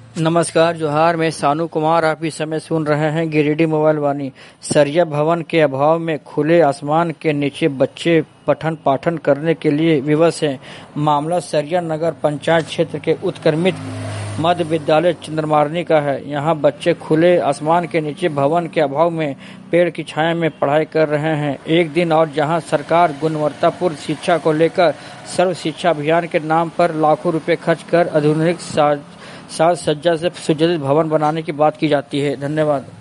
नमस्कार जोहार, मैं सानू कुमार। आप इस समय सुन रहे हैं गिरिडीह मोबाइल वाणी। सरिया भवन के अभाव में खुले आसमान के नीचे बच्चे पठन पाठन करने के लिए विवश हैं। मामला सरिया नगर पंचायत क्षेत्र के उत्क्रमित मध्य विद्यालय चंद्रमार्नी का है। यहाँ बच्चे खुले आसमान के नीचे भवन के अभाव में पेड़ की छाया में पढ़ाई कर रहे हैं। एक दिन और जहाँ सरकार गुणवत्तापूर्ण शिक्षा को लेकर सर्व शिक्षा अभियान के नाम पर लाखों रुपए खर्च कर आधुनिक साज सज्जा से सुसज्जित भवन बनाने की बात की जाती है। धन्यवाद।